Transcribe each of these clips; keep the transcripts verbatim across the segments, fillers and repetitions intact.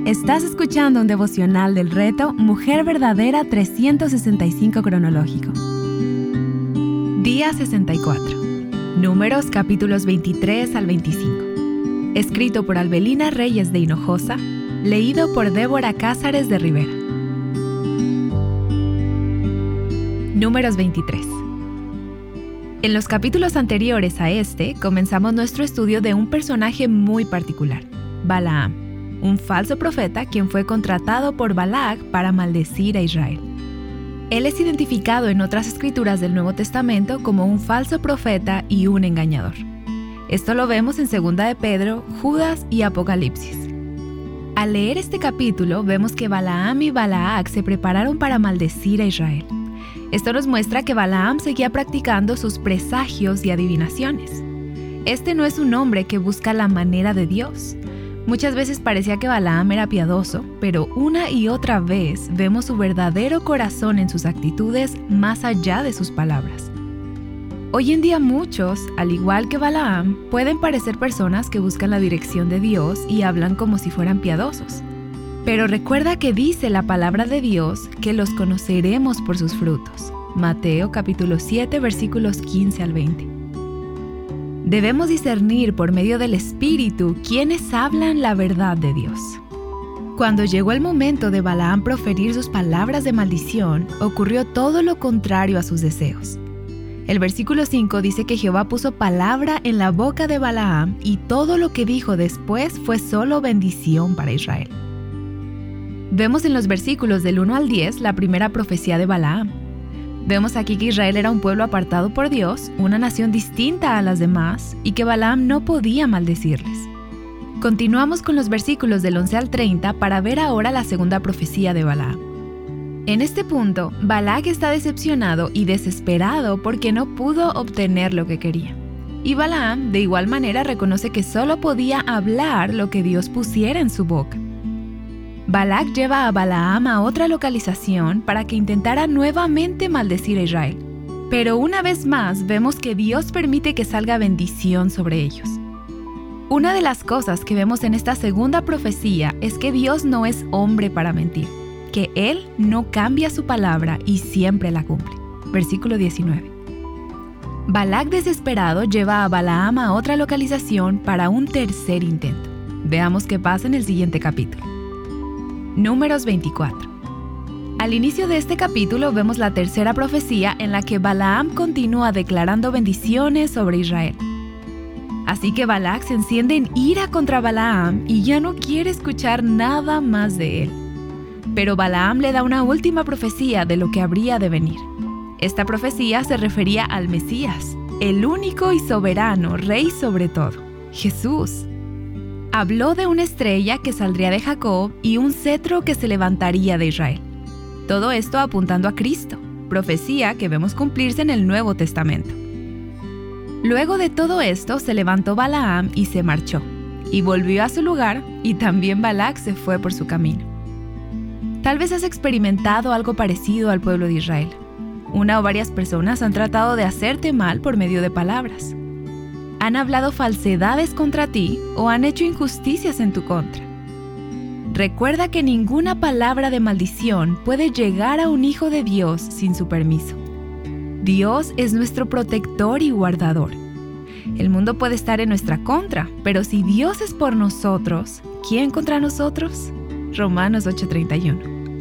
Estás escuchando un devocional del reto Mujer Verdadera trescientos sesenta y cinco cronológico. Día sesenta y cuatro. Números capítulos veintitrés al veinticinco. Escrito por Albelina Reyes de Hinojosa, leído por Débora Cázares de Rivera. Números veintitrés. En los capítulos anteriores a este, comenzamos nuestro estudio de un personaje muy particular, Balaam, un falso profeta quien fue contratado por Balac para maldecir a Israel. Él es identificado en otras escrituras del Nuevo Testamento como un falso profeta y un engañador. Esto lo vemos en Segunda de Pedro, Judas y Apocalipsis. Al leer este capítulo, vemos que Balaam y Balac se prepararon para maldecir a Israel. Esto nos muestra que Balaam seguía practicando sus presagios y adivinaciones. Este no es un hombre que busca la manera de Dios. Muchas veces parecía que Balaam era piadoso, pero una y otra vez vemos su verdadero corazón en sus actitudes más allá de sus palabras. Hoy en día muchos, al igual que Balaam, pueden parecer personas que buscan la dirección de Dios y hablan como si fueran piadosos. Pero recuerda que dice la palabra de Dios que los conoceremos por sus frutos. Mateo capítulo siete versículos quince al veinte. Debemos discernir por medio del Espíritu quienes hablan la verdad de Dios. Cuando llegó el momento de Balaam proferir sus palabras de maldición, ocurrió todo lo contrario a sus deseos. El versículo cinco dice que Jehová puso palabra en la boca de Balaam y todo lo que dijo después fue solo bendición para Israel. Vemos en los versículos del uno al diez la primera profecía de Balaam. Vemos aquí que Israel era un pueblo apartado por Dios, una nación distinta a las demás, y que Balaam no podía maldecirles. Continuamos con los versículos del once al treinta para ver ahora la segunda profecía de Balaam. En este punto, Balac está decepcionado y desesperado porque no pudo obtener lo que quería. Y Balaam, de igual manera, reconoce que solo podía hablar lo que Dios pusiera en su boca. Balac lleva a Balaam a otra localización para que intentara nuevamente maldecir a Israel. Pero una vez más vemos que Dios permite que salga bendición sobre ellos. Una de las cosas que vemos en esta segunda profecía es que Dios no es hombre para mentir, que Él no cambia su palabra y siempre la cumple. Versículo diecinueve. Balac desesperado lleva a Balaam a otra localización para un tercer intento. Veamos qué pasa en el siguiente capítulo. Números veinticuatro. Al inicio de este capítulo vemos la tercera profecía en la que Balaam continúa declarando bendiciones sobre Israel. Así que Balac se enciende en ira contra Balaam y ya no quiere escuchar nada más de él. Pero Balaam le da una última profecía de lo que habría de venir. Esta profecía se refería al Mesías, el único y soberano Rey sobre todo, Jesús. Habló de una estrella que saldría de Jacob y un cetro que se levantaría de Israel. Todo esto apuntando a Cristo, profecía que vemos cumplirse en el Nuevo Testamento. Luego de todo esto se levantó Balaam y se marchó, y volvió a su lugar, y también Balac se fue por su camino. Tal vez has experimentado algo parecido al pueblo de Israel. Una o varias personas han tratado de hacerte mal por medio de palabras. Han hablado falsedades contra ti o han hecho injusticias en tu contra. Recuerda que ninguna palabra de maldición puede llegar a un hijo de Dios sin su permiso. Dios es nuestro protector y guardador. El mundo puede estar en nuestra contra, pero si Dios es por nosotros, ¿quién contra nosotros? Romanos ocho treinta y uno.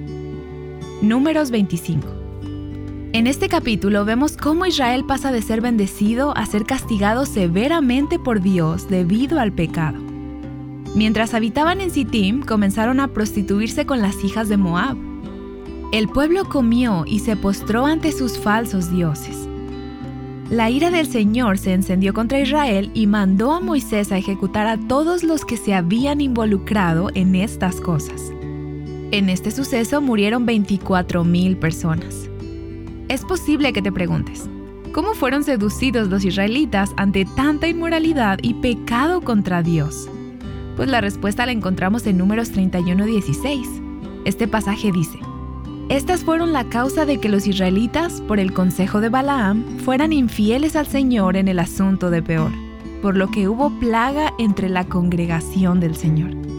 Números veinticinco. En este capítulo vemos cómo Israel pasa de ser bendecido a ser castigado severamente por Dios debido al pecado. Mientras habitaban en Sittim, comenzaron a prostituirse con las hijas de Moab. El pueblo comió y se postró ante sus falsos dioses. La ira del Señor se encendió contra Israel y mandó a Moisés a ejecutar a todos los que se habían involucrado en estas cosas. En este suceso murieron veinticuatro mil personas. Es posible que te preguntes, ¿cómo fueron seducidos los israelitas ante tanta inmoralidad y pecado contra Dios? Pues la respuesta la encontramos en Números treinta y uno dieciséis. Este pasaje dice: Estas fueron la causa de que los israelitas, por el consejo de Balaam, fueran infieles al Señor en el asunto de Peor, por lo que hubo plaga entre la congregación del Señor.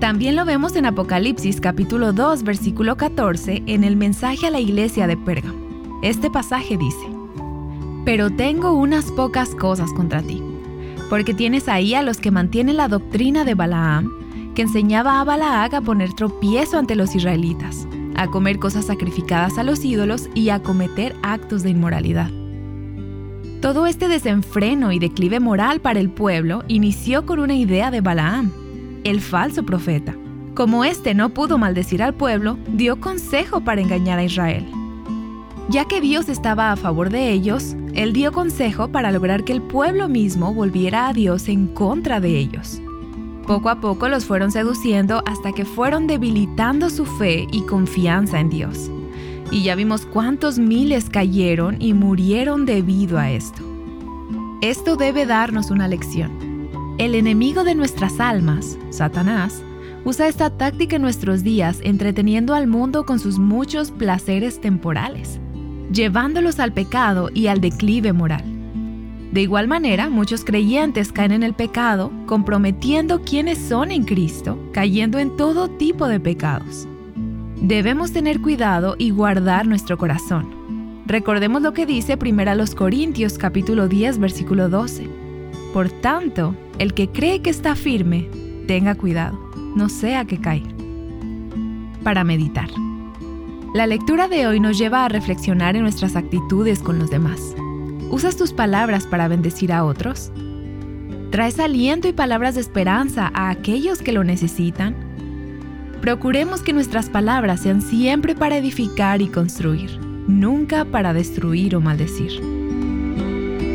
También lo vemos en Apocalipsis capítulo dos, versículo catorce, en el mensaje a la iglesia de Pérgamo. Este pasaje dice: Pero tengo unas pocas cosas contra ti, porque tienes ahí a los que mantienen la doctrina de Balaam, que enseñaba a Balac a poner tropiezo ante los israelitas, a comer cosas sacrificadas a los ídolos y a cometer actos de inmoralidad. Todo este desenfreno y declive moral para el pueblo inició con una idea de Balaam, el falso profeta. Como éste no pudo maldecir al pueblo, dio consejo para engañar a Israel. Ya que Dios estaba a favor de ellos, él dio consejo para lograr que el pueblo mismo volviera a Dios en contra de ellos. Poco a poco los fueron seduciendo hasta que fueron debilitando su fe y confianza en Dios. Y ya vimos cuántos miles cayeron y murieron debido a esto. Esto debe darnos una lección. El enemigo de nuestras almas, Satanás, usa esta táctica en nuestros días entreteniendo al mundo con sus muchos placeres temporales, llevándolos al pecado y al declive moral. De igual manera, muchos creyentes caen en el pecado, comprometiendo quienes son en Cristo, cayendo en todo tipo de pecados. Debemos tener cuidado y guardar nuestro corazón. Recordemos lo que dice primero Corintios capítulo diez, versículo doce. Por tanto, el que cree que está firme, tenga cuidado, no sea que caiga. Para meditar. La lectura de hoy nos lleva a reflexionar en nuestras actitudes con los demás. ¿Usas tus palabras para bendecir a otros? ¿Traes aliento y palabras de esperanza a aquellos que lo necesitan? Procuremos que nuestras palabras sean siempre para edificar y construir, nunca para destruir o maldecir.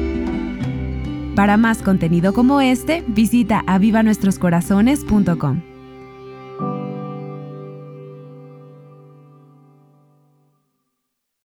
Para más contenido como este, visita aviva nuestros corazones punto com.